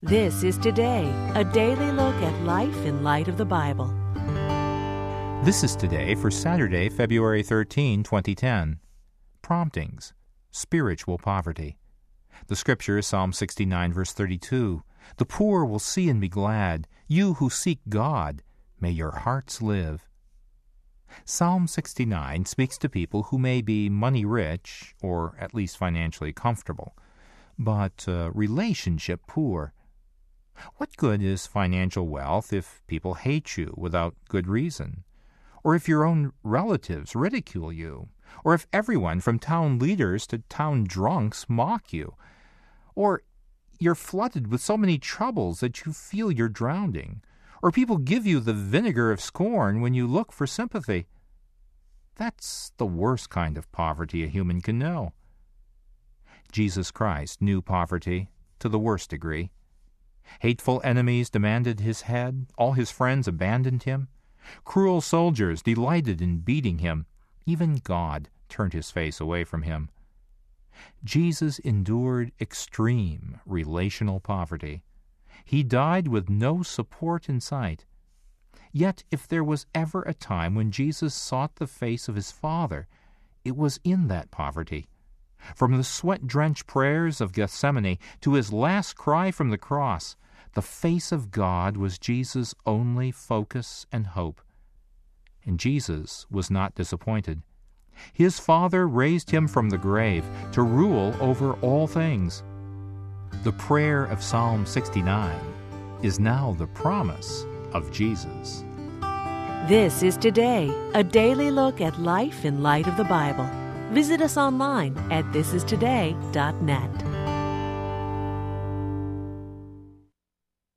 This is Today, a daily look at life in light of the Bible. This is Today for Saturday, February 13, 2010. Promptings, Spiritual Poverty. The scripture is Psalm 69, verse 32. The poor will see and be glad. You who seek God, may your hearts live. Psalm 69 speaks to people who may be money-rich, or at least financially comfortable, but relationship poor. What good is financial wealth if people hate you without good reason? Or if your own relatives ridicule you? Or if everyone from town leaders to town drunks mock you? Or you're flooded with so many troubles that you feel you're drowning? Or people give you the vinegar of scorn when you look for sympathy? That's the worst kind of poverty a human can know. Jesus Christ knew poverty to the worst degree. Hateful enemies demanded his head. All his friends abandoned him. Cruel soldiers delighted in beating him. Even God turned his face away from him. Jesus endured extreme relational poverty. He died with no support in sight. Yet, if there was ever a time when Jesus sought the face of his Father, it was in that poverty. From the sweat-drenched prayers of Gethsemane to his last cry from the cross, the face of God was Jesus' only focus and hope. And Jesus was not disappointed. His Father raised him from the grave to rule over all things. The prayer of Psalm 69 is now the promise of Jesus. This is Today, a daily look at life in light of the Bible. Visit us online at thisistoday.net.